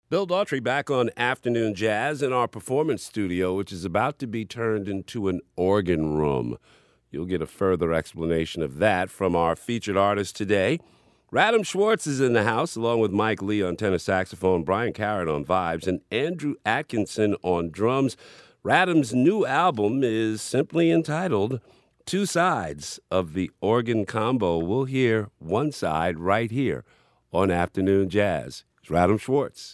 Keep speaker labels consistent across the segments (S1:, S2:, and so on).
S1: Bill Daughtry back on Afternoon Jazz in our performance studio, which is about to be turned into an organ room. You'll get a further explanation of that from our featured artist today. Radham Schwartz is in the house, along with Mike Lee on tenor saxophone, Brian Carrot on vibes, and Andrew Atkinson on drums. Radham's new album is simply entitled Two Sides of the Organ Combo. We'll hear one side right here on Afternoon Jazz. It's Radham Schwartz.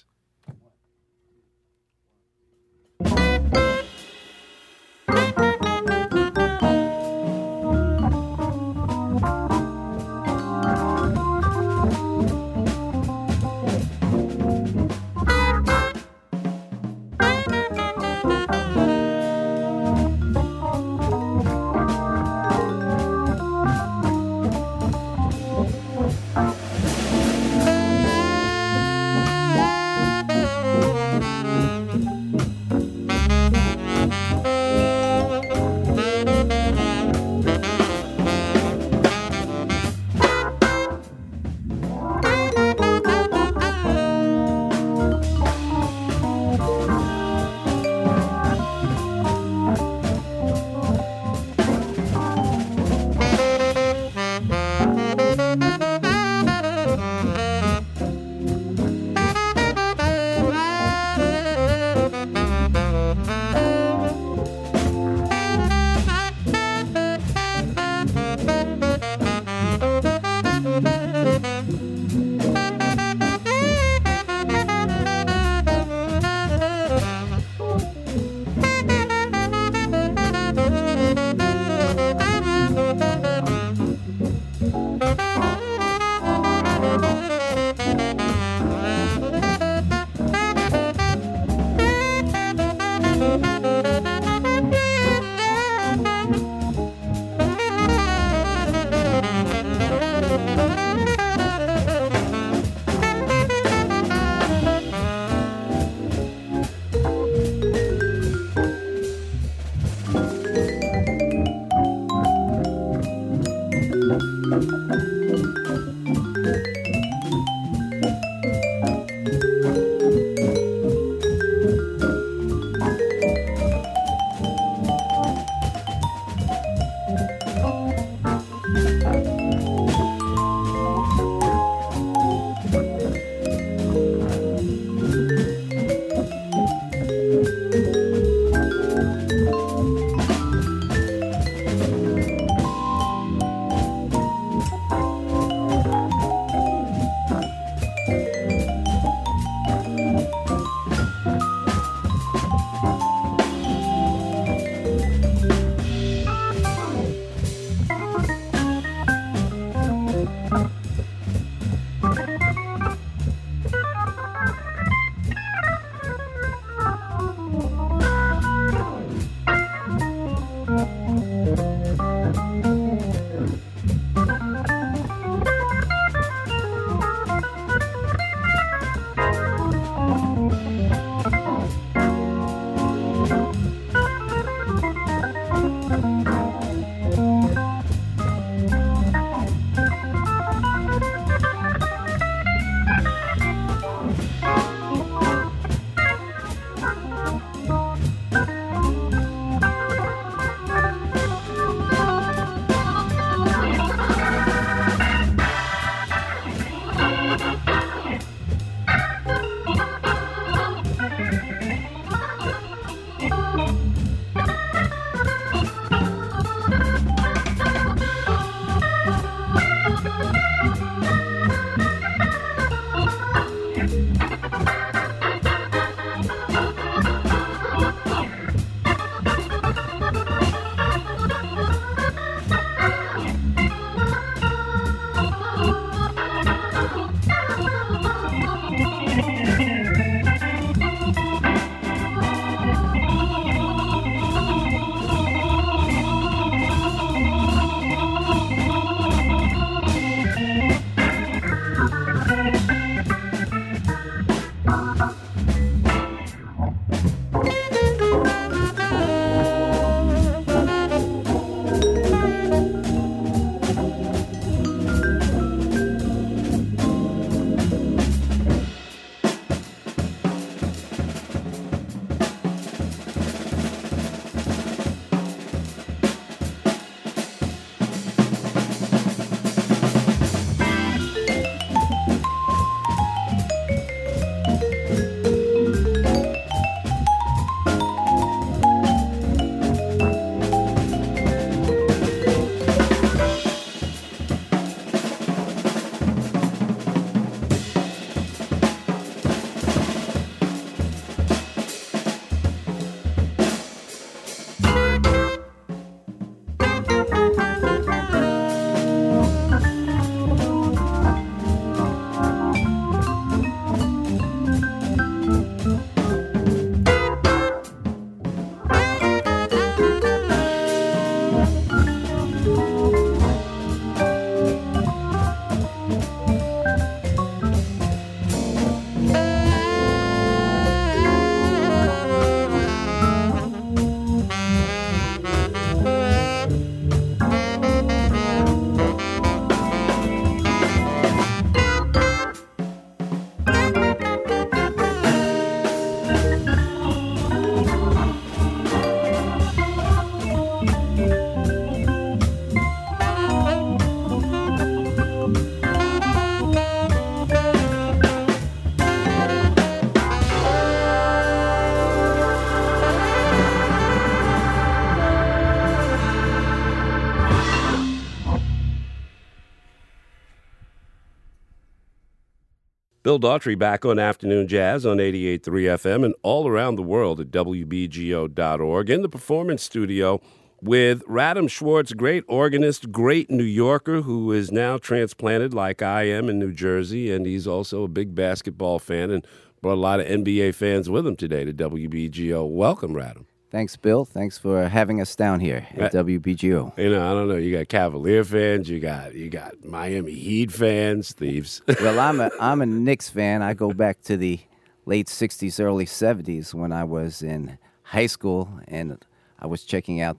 S1: Bill Daughtry back on Afternoon Jazz on 88.3 FM and all around the world at WBGO.org in the Performance Studio with Radom Schwartz, great organist, great New Yorker who is now transplanted like I am in New Jersey, and he's also a big basketball fan and brought a lot of NBA fans with him today to WBGO. Welcome, Radom.
S2: Thanks, Bill. Thanks for having us down here at WBGO.
S1: You know, I don't know. You got Cavalier fans. You got Miami Heat fans. Thieves.
S2: Well, I'm a Knicks fan. I go back to the late '60s, early '70s when I was in high school, and I was checking out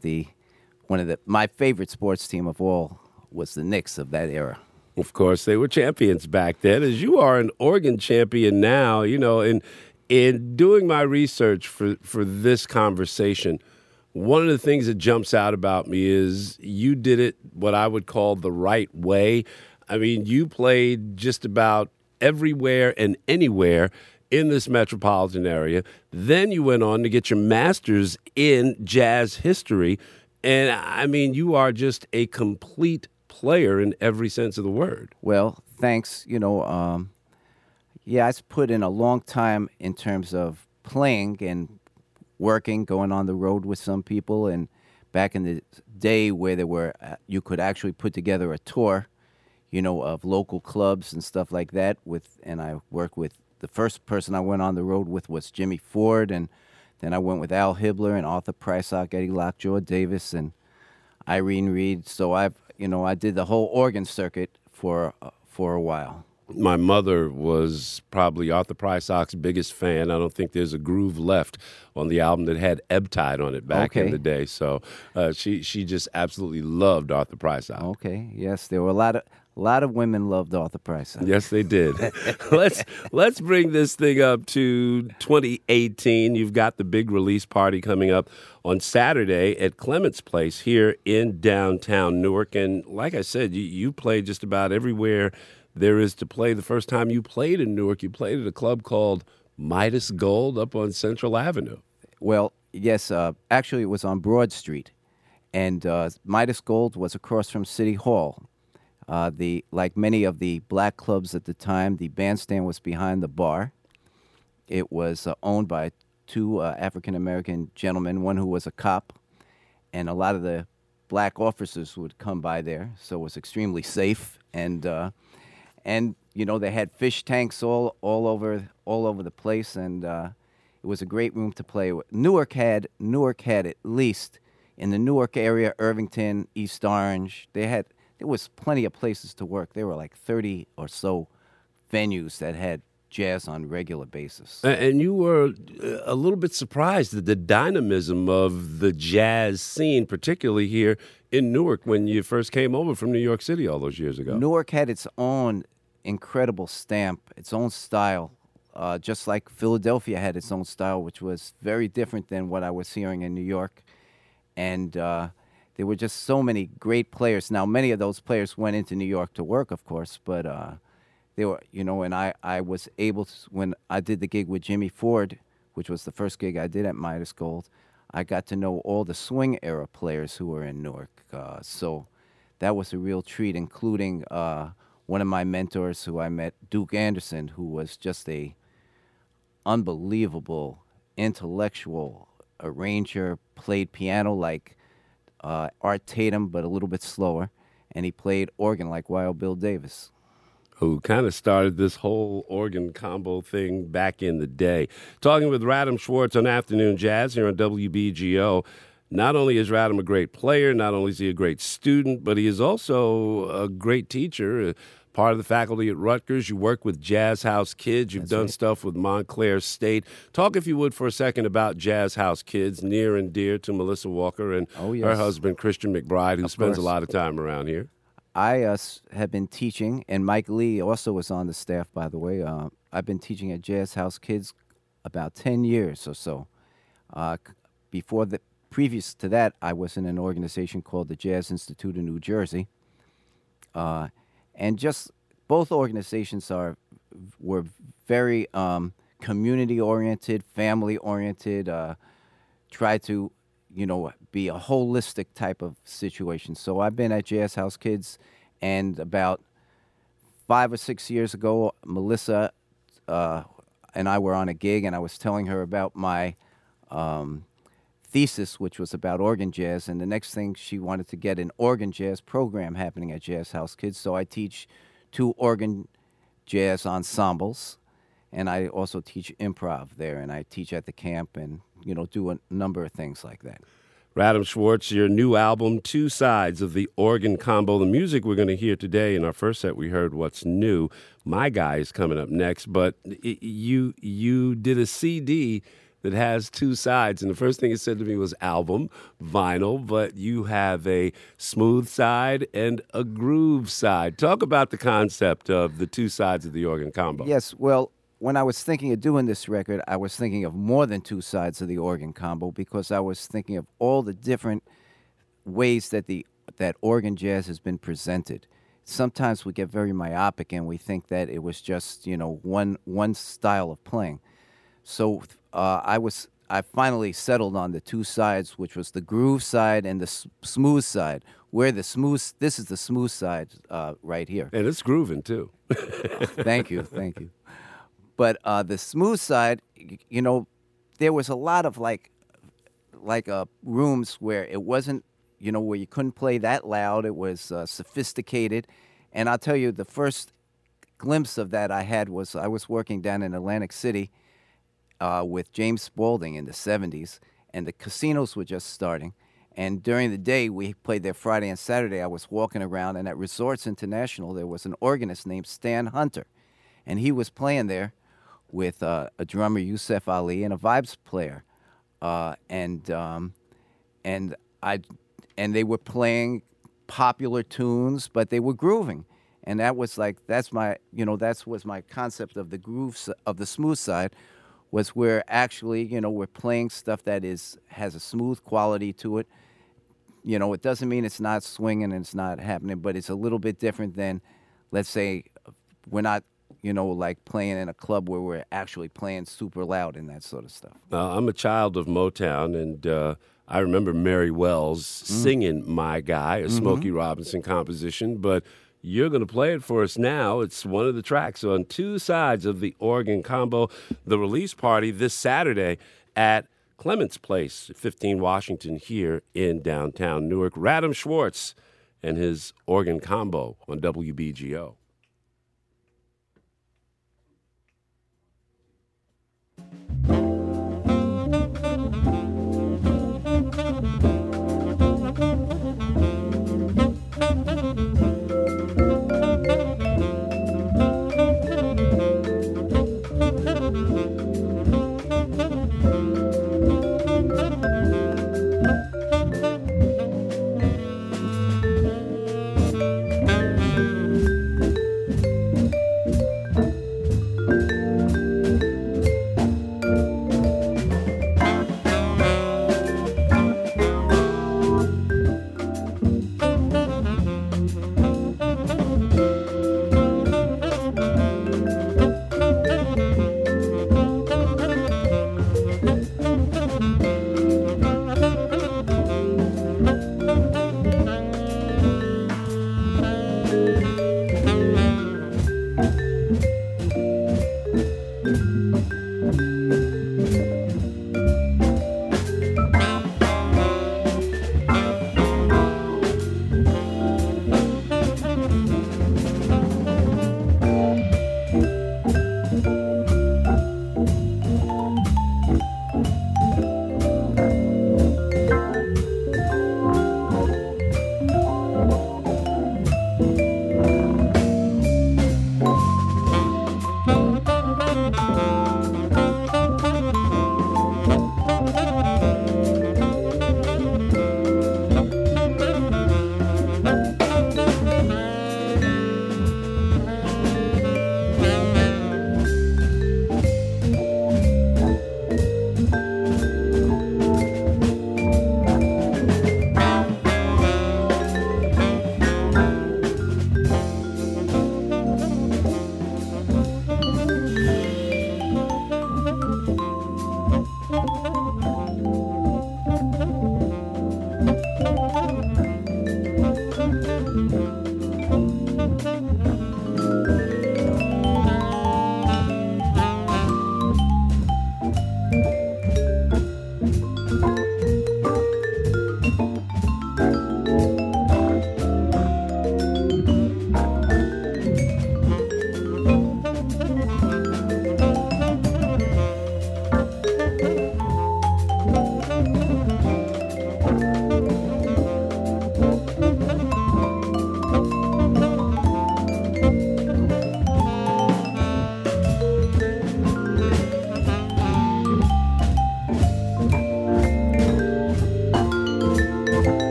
S2: my favorite sports team of all was the Knicks of that era.
S1: Of course, they were champions back then, as you are an organ champion now. You know, in doing my research for this conversation, one of the things that jumps out about me is you did it what I would call the right way. I mean, you played just about everywhere and anywhere in this metropolitan area. Then you went on to get your master's in jazz history. And, I mean, you are just a complete player in every sense of the word.
S2: Well, thanks. You know, I put in a long time in terms of playing and working, going on the road with some people. And back in the day where you could actually put together a tour, you know, of local clubs and stuff like that. And I worked with the first person I went on the road with was Jimmy Ford, and then I went with Al Hibbler and Arthur Prysock, Eddie Lockjaw Davis, and Irene Reed. So I did the whole organ circuit for a while.
S1: My mother was probably Arthur Prysock's biggest fan. I don't think there's a groove left on the album that had Ebb Tide on it back in the day. So she just absolutely loved Arthur Prysock.
S2: Okay, yes, there were a lot of women loved Arthur Prysock.
S1: Yes, they did. Let's bring this thing up to 2018. You've got the big release party coming up on Saturday at Clements Place here in downtown Newark. And like I said, you played just about everywhere there is to play. The first time you played in Newark, you played at a club called Midas Gold up on Central Avenue.
S2: Well, yes, actually it was on Broad Street. And Midas Gold was across from City Hall. Like many of the black clubs at the time, the bandstand was behind the bar. It was owned by two African-American gentlemen, one who was a cop, and a lot of the black officers would come by there, so it was extremely safe. And you know, they had fish tanks all over the place, and it was a great room to play with. Newark had at least in the Newark area, Irvington, East Orange, there was plenty of places to work. There were like 30 or so venues that had jazz on a regular basis.
S1: And you were a little bit surprised at the dynamism of the jazz scene, particularly here in Newark when you first came over from New York City all those years ago.
S2: Newark had its own incredible stamp, its own style, just like Philadelphia had its own style, which was very different than what I was hearing in New York. And there were just so many great players. Now, many of those players went into New York to work, of course, but they were, you know, and I was able to, when I did the gig with Jimmy Ford, which was the first gig I did at Midas Gold, I got to know all the swing era players who were in Newark. So that was a real treat, including one of my mentors who I met, Duke Anderson, who was just a unbelievable intellectual arranger, played piano like Art Tatum, but a little bit slower, and he played organ like Wild Bill Davis,
S1: who kind of started this whole organ combo thing back in the day. Talking with Radom Schwartz on Afternoon Jazz here on WBGO. Not only is Radom a great player, not only is he a great student, but he is also a great teacher, part of the faculty at Rutgers. You work with Jazz House Kids. You've done stuff with Montclair State. Talk, if you would, for a second about Jazz House Kids, near and dear to Melissa Walker and her husband, Christian McBride, who spends a lot of time around here.
S2: I have been teaching, and Mike Lee also was on the staff, by the way. I've been teaching at Jazz House Kids about 10 years or so. Previous to that, I was in an organization called the Jazz Institute of New Jersey. And just both organizations were very community-oriented, family-oriented, try to, you know, be a holistic type of situation. So I've been at Jazz House Kids, and about 5 or 6 years ago, Melissa and I were on a gig, and I was telling her about my thesis, which was about organ jazz. And the next thing, she wanted to get an organ jazz program happening at Jazz House Kids. So I teach 2 organ jazz ensembles, and I also teach improv there, and I teach at the camp and, do a number of things like that.
S1: Radom Schwartz, your new album, Two Sides of the Organ Combo. The music we're going to hear today, in our first set, we heard What's New. My Guy is coming up next, but you did a CD that has 2 sides, and the first thing it said to me was album, vinyl, but you have a smooth side and a groove side. Talk about the concept of the 2 sides of the organ combo.
S2: Yes, well, when I was thinking of doing this record, I was thinking of more than 2 sides of the organ combo, because I was thinking of all the different ways that that organ jazz has been presented. Sometimes we get very myopic and we think that it was just, one style of playing. So I finally settled on the 2 sides, which was the groove side and the smooth side. This is the smooth side right here.
S1: And it's grooving too.
S2: Thank you. But the smooth side, there was a lot of like rooms where it wasn't, where you couldn't play that loud. It was sophisticated. And I'll tell you, the first glimpse of that I had was I was working down in Atlantic City with James Spaulding in the 70s, and the casinos were just starting. And during the day, we played there Friday and Saturday. I was walking around, and at Resorts International, there was an organist named Stan Hunter. And he was playing there with a drummer, Yusef Ali, and a vibes player. And they were playing popular tunes, but they were grooving. And that was that's was my concept of the groove, of the smooth side, was where actually, we're playing stuff that has a smooth quality to it. It doesn't mean it's not swinging and it's not happening, but it's a little bit different than, let's say, we're not, playing in a club where we're actually playing super loud and that sort of stuff.
S1: I'm a child of Motown, and I remember Mary Wells singing My Guy, a Smokey Robinson composition, but you're going to play it for us now. It's one of the tracks on 2 sides of the organ combo. The release party this Saturday at Clements Place, 15 Washington, here in downtown Newark. Radom Schwartz and his organ combo on WBGO.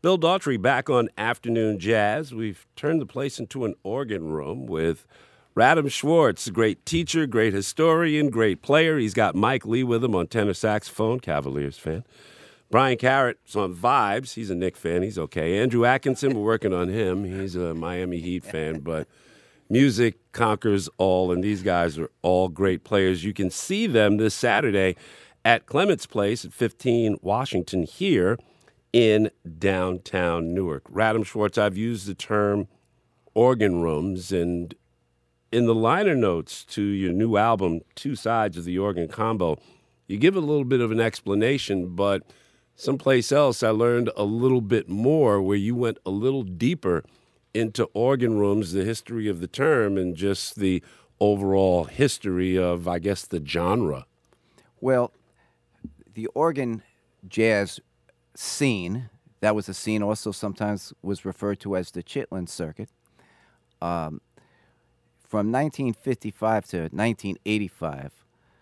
S1: Bill Daughtry back on Afternoon Jazz. We've turned the place into an organ room with Radham Schwartz, great teacher, great historian, great player. He's got Mike Lee with him on tenor saxophone, Cavaliers fan. Brian Carrett's on vibes. He's a Knicks fan. He's okay. Andrew Atkinson, we're working on him. He's a Miami Heat fan, but music conquers all, and these guys are all great players. You can see them this Saturday at Clements Place at 15 Washington here in downtown Newark. Radham Schwartz, I've used the term organ rooms, and in the liner notes to your new album, Two Sides of the Organ Combo, you give a little bit of an explanation, but someplace else I learned a little bit more where you went a little deeper into organ rooms, the history of the term, and just the overall history of, I guess, the genre.
S2: Well, the organ jazz scene, that was a scene also sometimes was referred to as the Chitlin Circuit. From 1955 to 1985,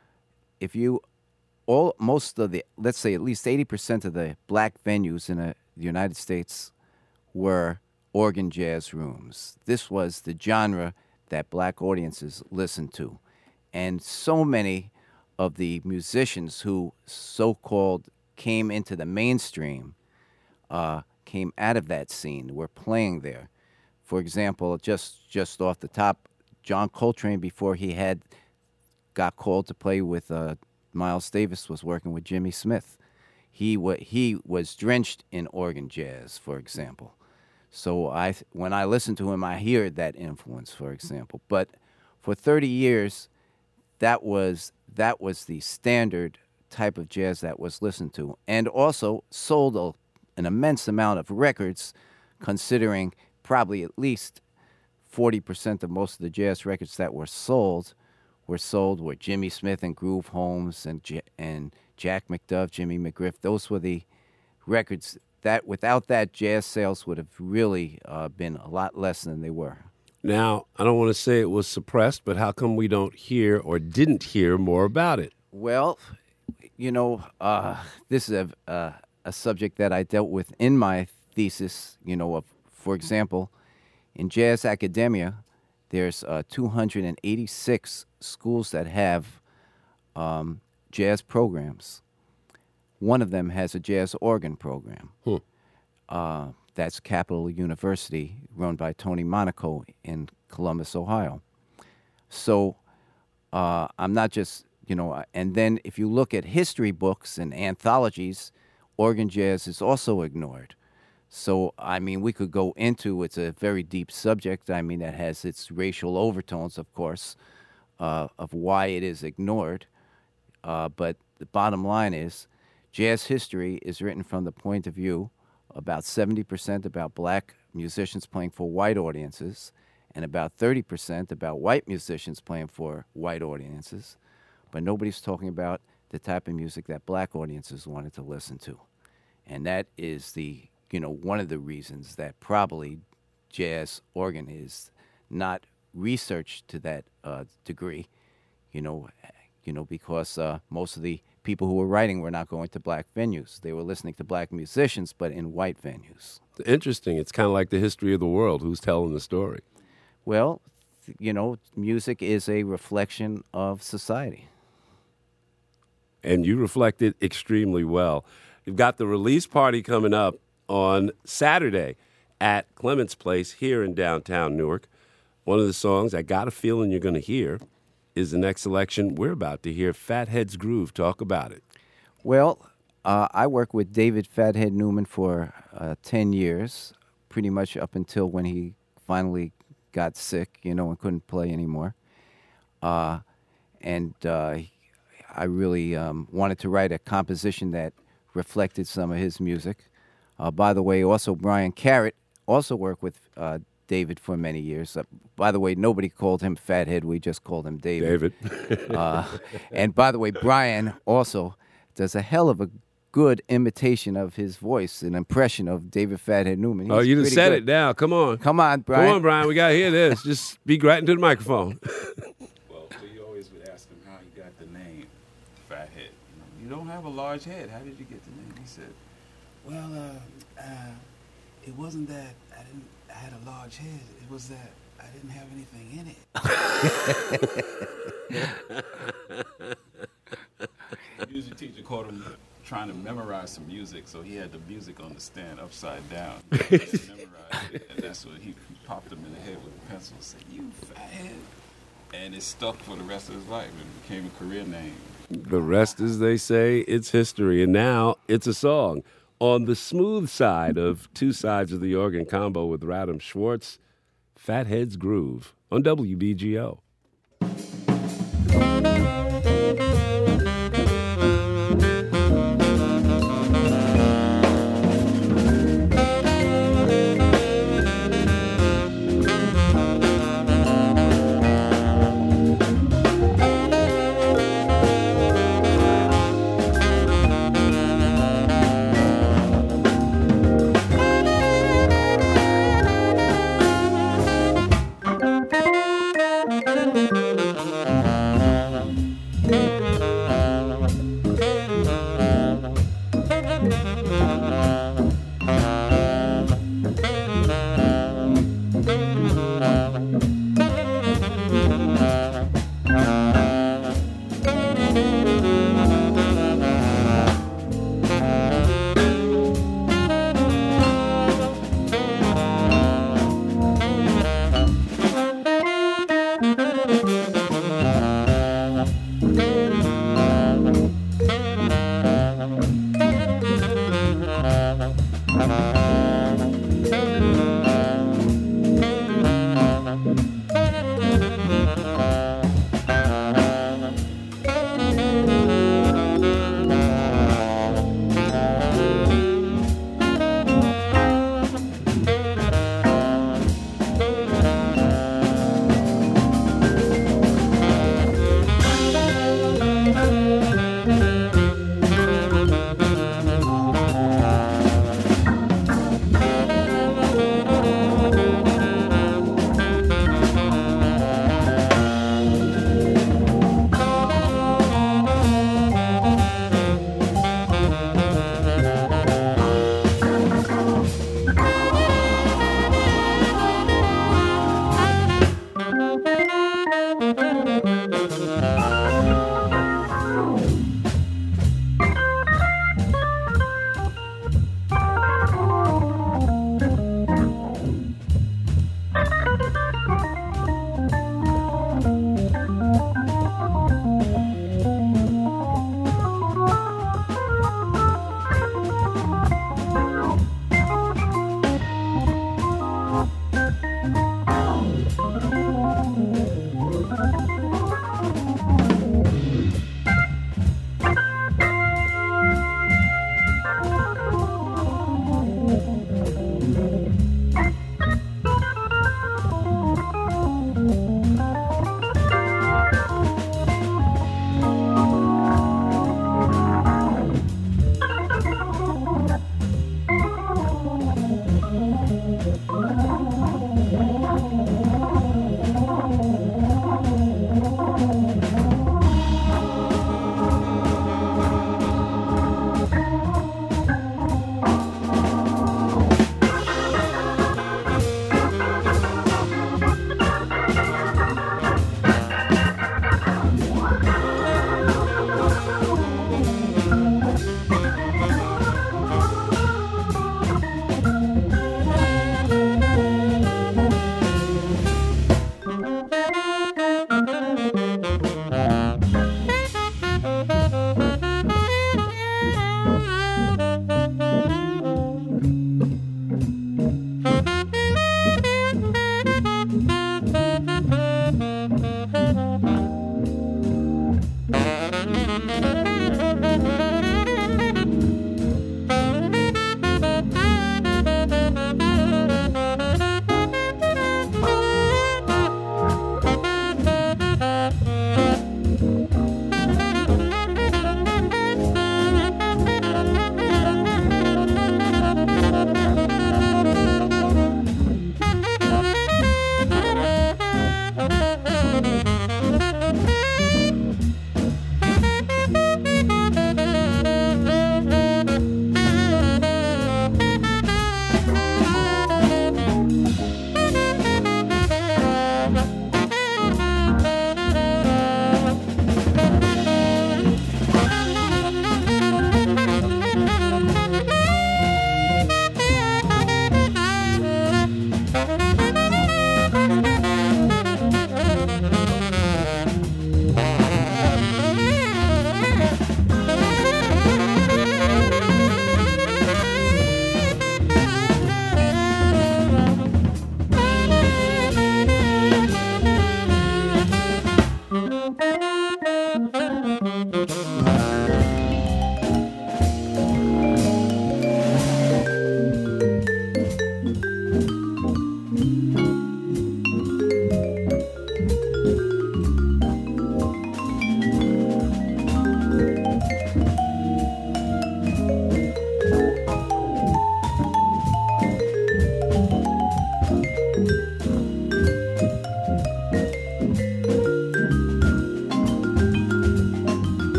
S2: most of the, let's say at least 80% of the black venues in the United States were organ jazz rooms. This was the genre that black audiences listened to. And so many of the musicians who so-called came into the mainstream came out of that scene, were playing there. For example, just off the top, John Coltrane, before he got called to play with Miles Davis, was working with Jimmy Smith. He was drenched in organ jazz, for example. So when I listen to him, I hear that influence, for example. But for 30 years, that was the standard type of jazz that was listened to, and also sold an immense amount of records, considering probably at least 40% of most of the jazz records that were sold were Jimmy Smith and Groove Holmes and Jack McDuff, Jimmy McGriff. Those were the records that without that, jazz sales would have really been a lot less than they were.
S1: Now, I don't want to say it was suppressed, but how come we don't hear or didn't hear more about it?
S2: Well, this is a subject that I dealt with in my thesis. For example, in jazz academia, there's 286 schools that have jazz programs. One of them has a jazz organ program. That's Capital University, run by Tony Monaco in Columbus, Ohio. So I'm not just, and then if you look at history books and anthologies, organ jazz is also ignored. So, we could go into, it's a very deep subject, that has its racial overtones, of course, of why it is ignored. But the bottom line is, jazz history is written from the point of view about 70% about black musicians playing for white audiences, and about 30% about white musicians playing for white audiences. But nobody's talking about the type of music that black audiences wanted to listen to. And that is one of the reasons that probably jazz organ is not researched to that degree, because most of the people who were writing were not going to black venues. They were listening to black musicians, but in white venues.
S1: Interesting. It's kind of like the history of the world. Who's telling the story?
S2: Well, music is a reflection of society.
S1: And you reflect it extremely well. You've got the release party coming up on Saturday at Clements Place here in downtown Newark. One of the songs I got a feeling you're going to hear is the next selection we're about to hear, Fathead's Groove. Talk about it.
S2: Well, I worked with David Fathead Newman for 10 years, pretty much up until when he finally got sick, and couldn't play anymore. I really wanted to write a composition that reflected some of his music. By the way, also Brian Carrett also worked with David for many years. By the way, nobody called him Fathead. We just called him David. And by the way, Brian also does a hell of a good imitation of his voice, an impression of David Fathead Newman.
S1: You just said it now. Come on.
S2: Come on, Brian.
S1: Come on, Brian. We got to hear this. Just speak right into the microphone.
S3: Well, we always would ask him how he got the name Fathead. You don't have a large head. How did you get the name? He said, well, it wasn't that I had a large head. It was that I didn't have anything in it. The music teacher caught him trying to memorize some music, so he had the music on the stand upside down. He memorized it, and that's what he popped him in the head with a pencil and said, "You fathead." And it stuck for the rest of his life and became a career name.
S1: The rest, as they say, it's history. And now it's a song. On the smooth side of Two Sides of the Organ combo with Radham Schwartz, Fathead's Groove on WBGO.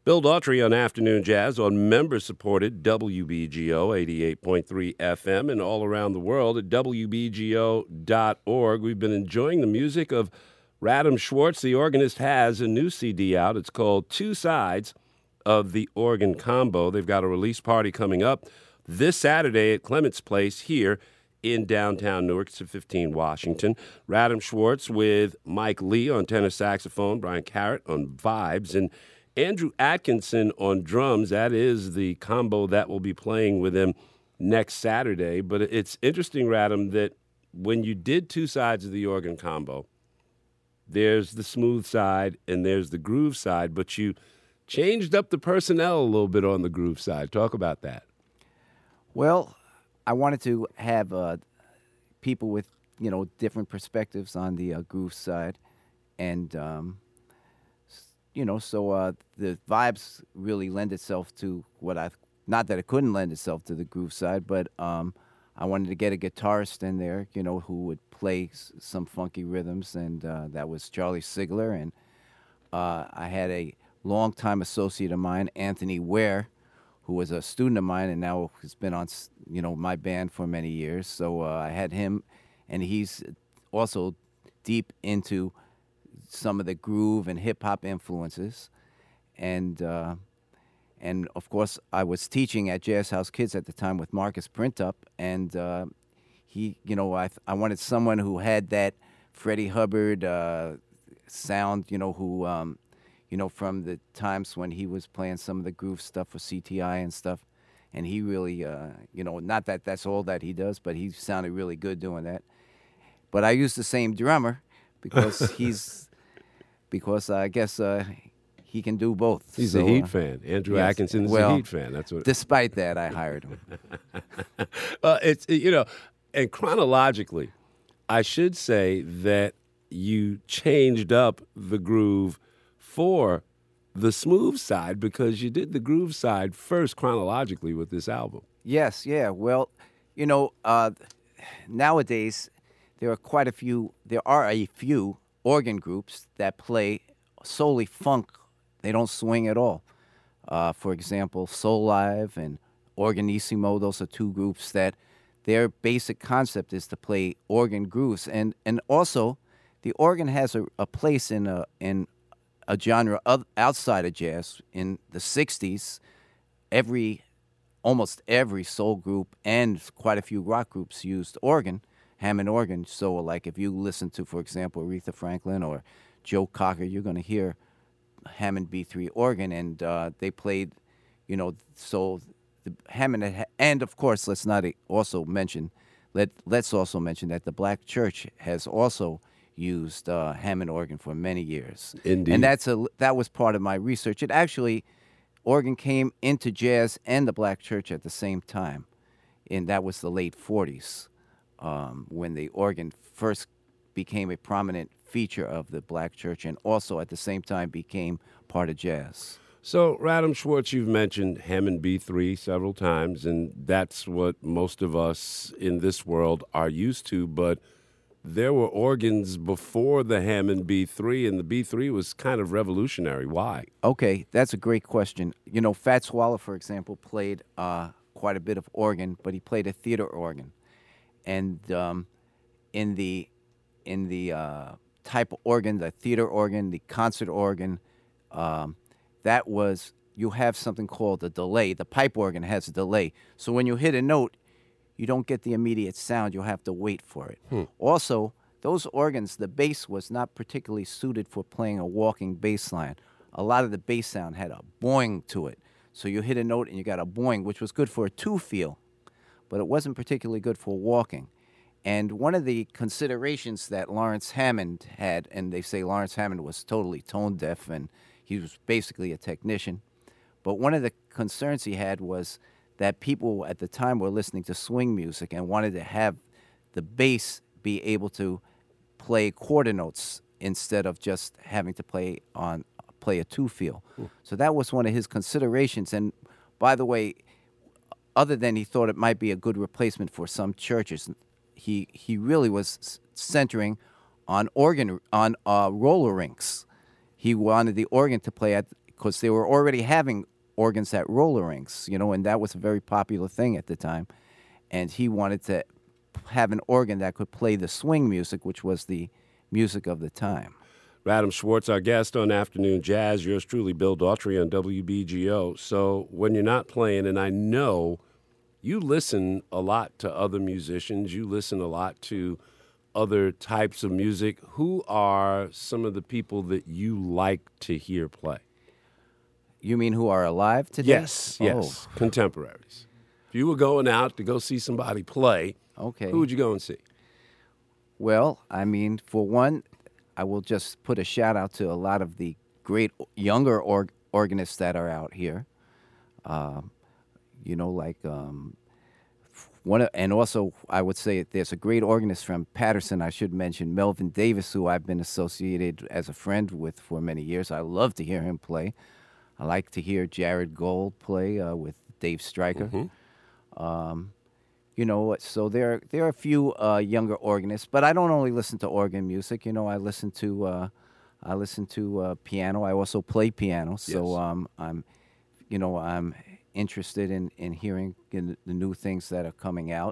S1: Bill Daughtry on Afternoon Jazz on member-supported WBGO 88.3 FM and all around the world at WBGO.org. We've been enjoying the music of Radham Schwartz. The organist has a new CD out. It's called Two Sides of the Organ Combo. They've got a release party coming up this Saturday at Clements Place here in downtown Newark. It's at 15 Washington. Radham Schwartz with Mike Lee on tenor saxophone, Brian Carrot on vibes, and Andrew Atkinson on drums. That is the combo that will be playing with him next Saturday. But it's interesting, Radham, that when you did Two Sides of the Organ Combo, there's the smooth side and there's the groove side, but you changed up the personnel a little bit on the groove side. Talk about that.
S2: Well, I wanted to have people with, different perspectives on the groove side. And, so the vibes really lend itself to not that it couldn't lend itself to the groove side, but I wanted to get a guitarist in there, who would play some funky rhythms, and that was Charlie Sigler. And I had a longtime associate of mine, Anthony Ware, who was a student of mine and now has been on, my band for many years. So I had him, and he's also deep into some of the groove and hip-hop influences. And of course, I was teaching at Jazz House Kids at the time with Marcus Printup, and he, I wanted someone who had that Freddie Hubbard sound, who, from the times when he was playing some of the groove stuff for CTI and stuff. And he really, not that that's all that he does, but he sounded really good doing that. But I used the same drummer because because I guess he can do both.
S1: He's a Heat fan. Andrew Atkinson is a Heat fan. That's what.
S2: Despite that, I hired him.
S1: It's and chronologically, I should say that you changed up the groove for the smooth side because you did the groove side first chronologically with this album.
S2: Yes, yeah. Well, nowadays there are a few organ groups that play solely funk. They don't swing at all. For example, Soul Live and Organissimo, those are two groups that their basic concept is to play organ grooves. And also, the organ has a place in a genre outside of jazz. In the 60s, almost every soul group and quite a few rock groups used organ, Hammond organ. So like if you listen to, for example, Aretha Franklin or Joe Cocker, you're going to hear Hammond B3 organ, and they played, so the Hammond, and of course, let's also mention that the Black Church has also used Hammond organ for many years.
S1: Indeed.
S2: And that was part of my research. It actually, organ came into jazz and the Black Church at the same time, and that was the late 40s, when the organ first became a prominent feature of the Black Church and also at the same time became part of jazz.
S1: So, Radham Schwartz, you've mentioned Hammond B3 several times, and that's what most of us in this world are used to, but there were organs before the Hammond B3, and the B3 was kind of revolutionary. Why? Okay,
S2: that's a great question. Fats Waller, for example, played quite a bit of organ, but he played a theater organ. And in the type of organ, the theater organ, the concert organ, you have something called a delay. The pipe organ has a delay. So when you hit a note, you don't get the immediate sound. You'll have to wait for it. Also, those organs, the bass was not particularly suited for playing a walking bass line. A lot of the bass sound had a boing to it. So you hit a note and you got a boing, which was good for a two feel, but it wasn't particularly good for walking. And one of the considerations that Lawrence Hammond had, and they say Lawrence Hammond was totally tone deaf and he was basically a technician, but one of the concerns he had was that people at the time were listening to swing music and wanted to have the bass be able to play quarter notes instead of just having to play a two feel. So that was one of his considerations. And by the way, other than he thought it might be a good replacement for some churches, he really was centering on roller rinks. He wanted the organ to because they were already having organs at roller rinks, and that was a very popular thing at the time. And he wanted to have an organ that could play the swing music, which was the music of the time.
S1: Radham Schwartz, our guest on Afternoon Jazz. Yours truly, Bill Daughtry on WBGO. So when you're not playing, and I know you listen a lot to other musicians, you listen a lot to other types of music. Who are some of the people that you like to hear play?
S2: You mean who are alive today?
S1: Yes,
S2: Oh,
S1: contemporaries. If you were going out to go see somebody play,
S2: okay.
S1: who would you go and see?
S2: Well, I mean, for one, I will just put a shout out to a lot of the great younger organists that are out here. And also I would say there's a great organist from Patterson. I should mention Melvin Davis, who I've been associated as a friend with for many years. I love to hear him play. I like to hear Jared Gold play with Dave Stryker. So there are a few younger organists, but I don't only listen to organ music. I listen to piano. I also play piano, so I'm interested in hearing the new things that are coming out.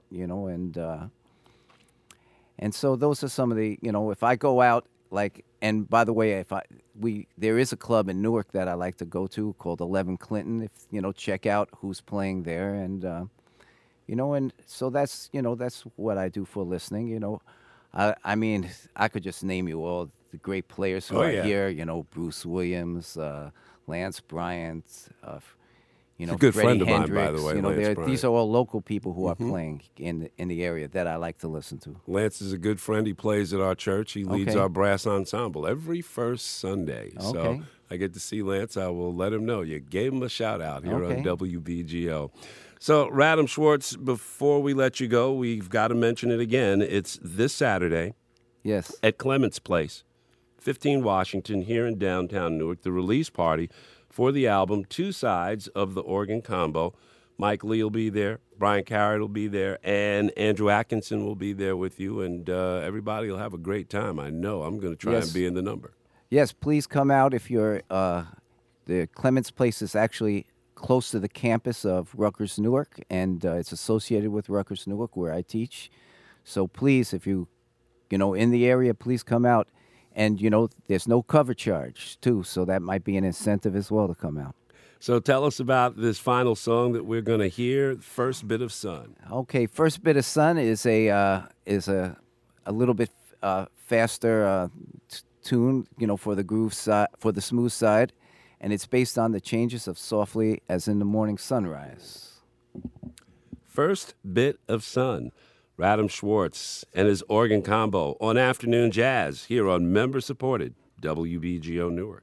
S2: And so those are some of the if I go out and by the way, there is a club in Newark that I like to go to called 11 Clinton. If check out who's playing there and. And so that's what I do for listening. I mean, I could just name you all the great players who are here. Bruce Williams, Lance Bryant.
S1: He's a good
S2: Freddie
S1: friend of
S2: Hendricks.
S1: mine, by the way. Lance Bryant.
S2: These are all local people who are playing in the area that I like to listen to.
S1: Lance is a good friend. He plays at our church. He leads
S2: Okay.
S1: our brass ensemble every first Sunday.
S2: Okay.
S1: So I get to see Lance. I will let him know. You gave him a shout out here on
S2: Okay.
S1: WBGO. So, Radham Schwartz, before we let you go, we've got to mention it again. It's this Saturday
S2: Yes.
S1: at Clements Place, 15 Washington, here in downtown Newark, the release party for the album, Two Sides of the Organ Combo. Mike Lee will be there, Brian Carrot will be there, and Andrew Atkinson will be there with you, and everybody will have a great time. I know I'm going to try
S2: Yes.
S1: and be in the number.
S2: Yes, please come out if you're. The Clements Place is actually close to the campus of Rutgers Newark, and it's associated with Rutgers Newark, where I teach. So please, if you in the area, please come out. And there's no cover charge too, so that might be an incentive as well to come out.
S1: So tell us about this final song that we're going to hear, First Bit of Sun.
S2: Okay, First Bit of Sun is a little bit faster tune, for the groove side, for the smooth side, and it's based on the changes of Softly as in the Morning Sunrise.
S1: First Bit of Sun. Radham Schwartz and his organ combo on Afternoon Jazz here on member-supported WBGO Newark.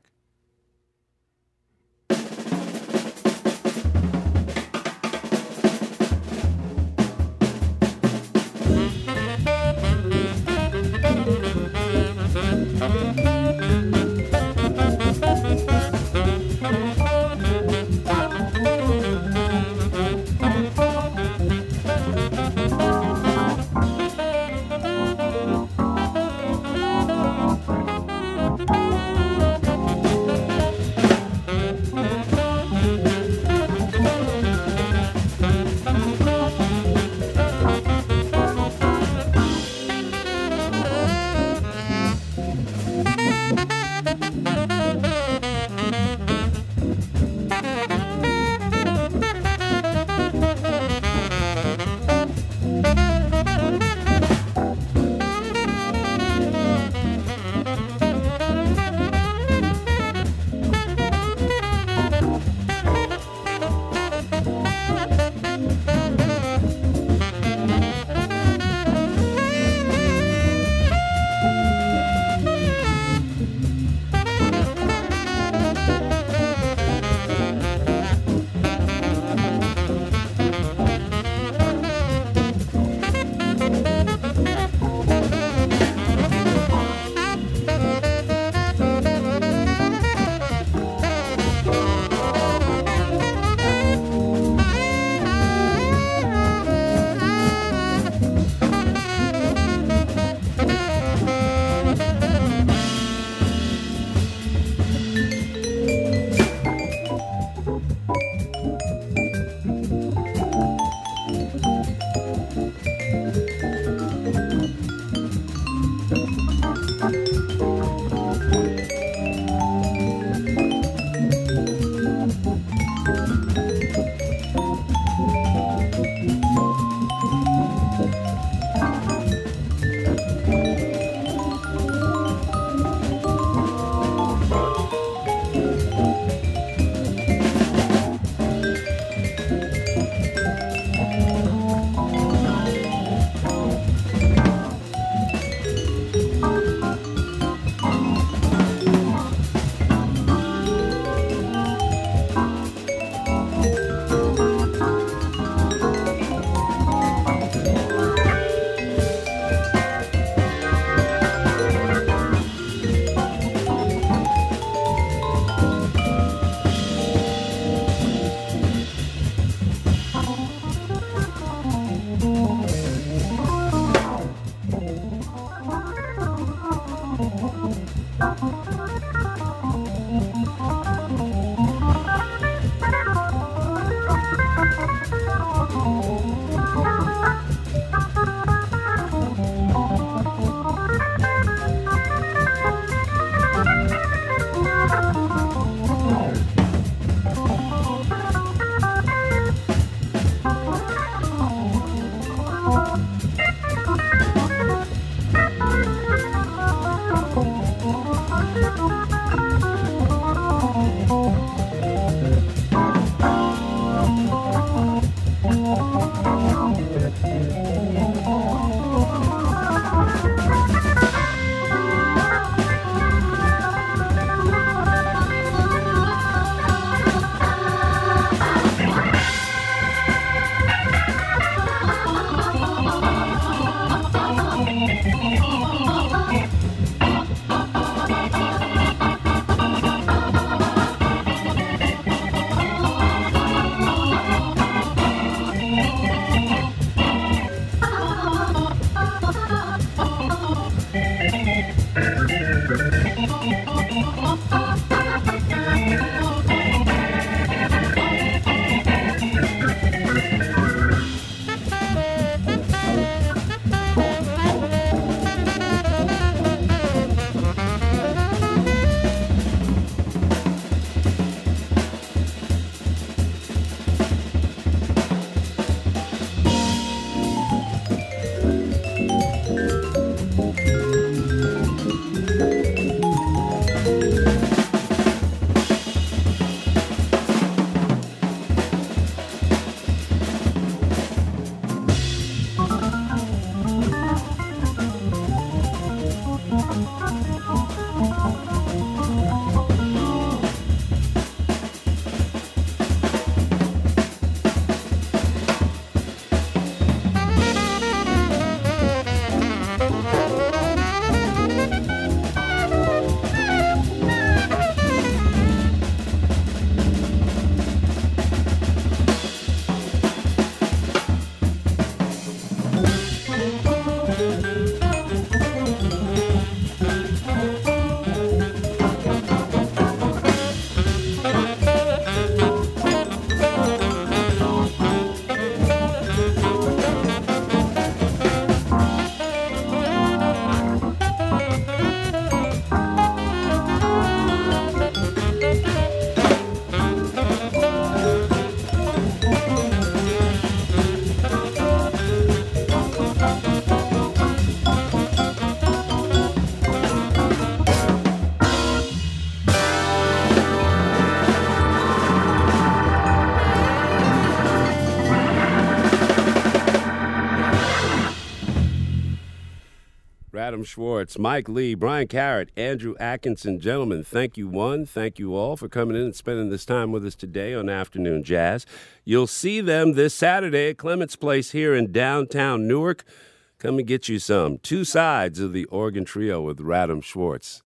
S1: Adam Schwartz, Mike Lee, Brian Carrot, Andrew Atkinson. Gentlemen, thank you one, thank you all for coming in and spending this time with us today on Afternoon Jazz. You'll see them this Saturday at Clements Place here in downtown Newark. Come and get you some. Two sides of the organ trio with Radham Schwartz.